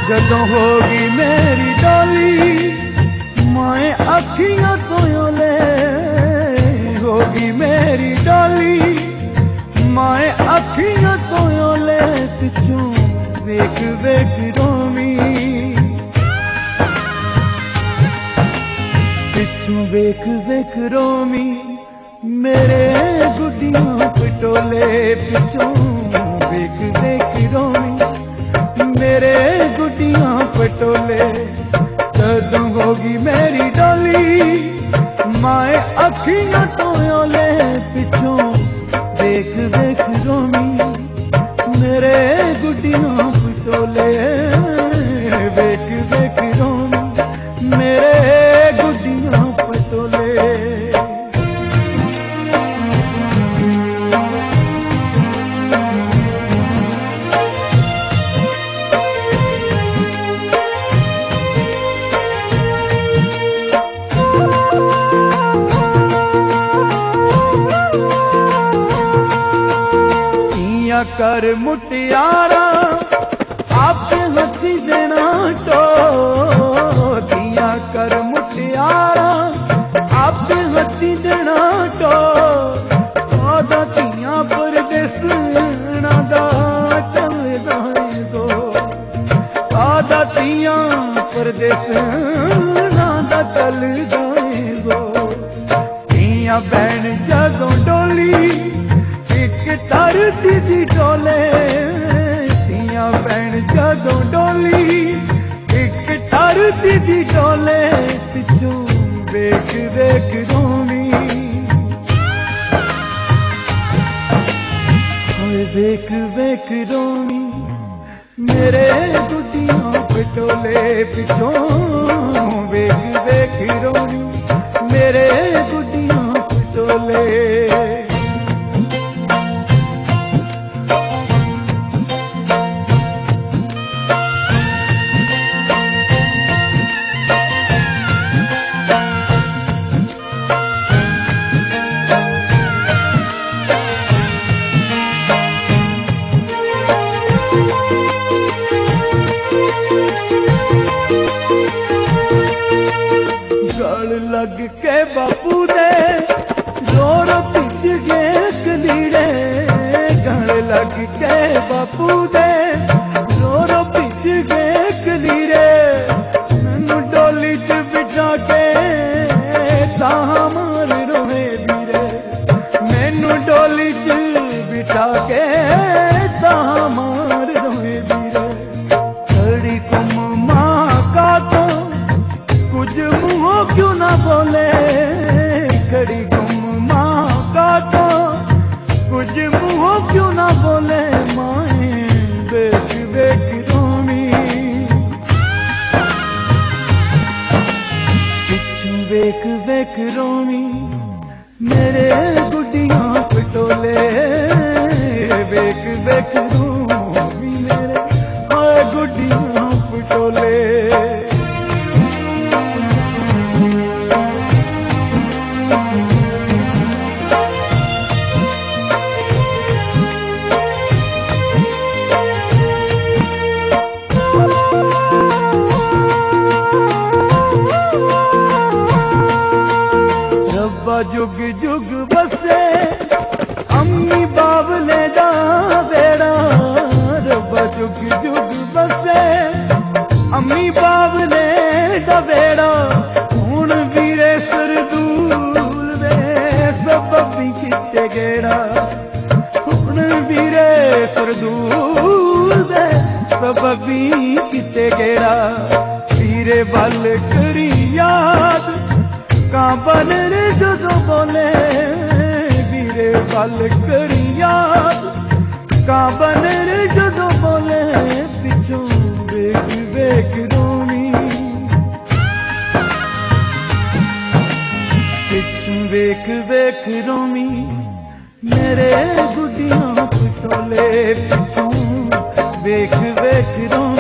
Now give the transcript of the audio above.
जदों होगी मेरी डोली माए अखियां तो ओले, होगी मेरी डोली माए अखियां तो ओले, पिछों वेख वेख रोमी, पिछों वेख वेख रोमी, मेरे गुड्डियां पटोले, पिछों वेख वेख रोमी, मेरे गुड्डियां पटोले। जदों होगी मेरी डोली माए अखियां तो ओले, पिछों वेख वेख रोमी, मेरे गुड्डियां पटोले, वेख वेख रोमी, मेरे गुड्डियां पटोले। कर मुटियारा आपके हथी देना टो, दिया कर मुटियारा आपके हथी देना टो, आदा तिया परदेसना दा चलदा दो, आदा तिया परदेसना दा चलदा दो। तिया बैन जदों डोली एक तरती दी डोले, तिया भैन जदों डोली एक तरती दी डोले, पिछों वेख वेख रोमी, वेख वेख रोमी, मेरे गुड्डियां पटोले, पिछों वेख वेख रोमी, मेरे गुड्डियां पटोले। लग के बापू दे रो रो भिज गए कलीरे, गल लग के बापू दे रो रो भिज गए कलीरे, मैनू डोली च बिठा के तां मार रोए बीरे, मैनू डोली च बिठा के तां मार रोए बीरे। खड़ी कुम मां का तो कुछ मुँहों क्यों ना बोले, खड़ी गुम माँ का तो कुछ मुँहों क्यों ना बोले, माए देख देख रोमी, पिछों वेख वेख रोमी, मेरे गुड्डियां पटोले, वेख वेख रोमी, मेरे गुड्डियां पटोले। जुग जुग बसे अम्मी बावले दा बेड़ा, रब्बा जुग जुग बसे अम्मी बावले दा बेड़ा, हुण वीरे सरदूल वे सबबी किते गेड़ा, हुण वीरे सरदूल वे सबबी किते गेड़ा, वीरे बल करी याद कांबन रे जदों बोले, वीरे बल करी याद कांबन रे जदों बोले, पिछों वेख वेख रोमी, पिछों वेख वेख रोमी, मेरे गुड्डियां पटोले, पिछों वेख वेख रोमी।